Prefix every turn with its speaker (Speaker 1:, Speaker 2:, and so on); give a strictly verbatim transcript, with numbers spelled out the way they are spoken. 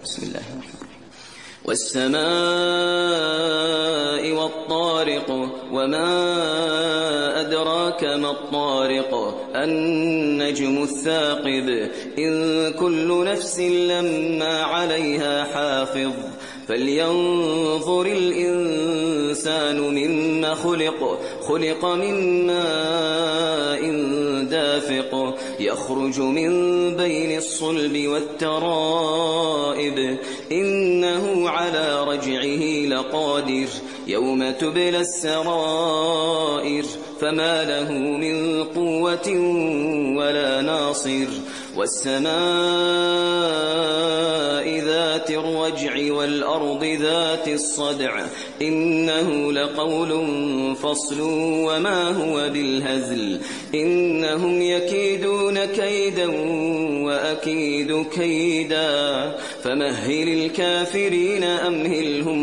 Speaker 1: بسم الله الرحمن الرحيم. والسماء والطارق وما أدراك ما الطارق النجم الثاقب إن كل نفس لما عليها حافظ فلينظر الإنسان مما خلق خلق من ماء دافق يخرج من بين الصلب والترائب إنه على رجعه لقادر يوم تبلى السرائر فما له من قوة ولا ناصر والسماء ذات الرجع والأرض ذات الصدع إنه لقول فصل وما هو بالهزل إنهم يكيدون كيدا وأكيد كيدا فمهل الكافرين أمهلهم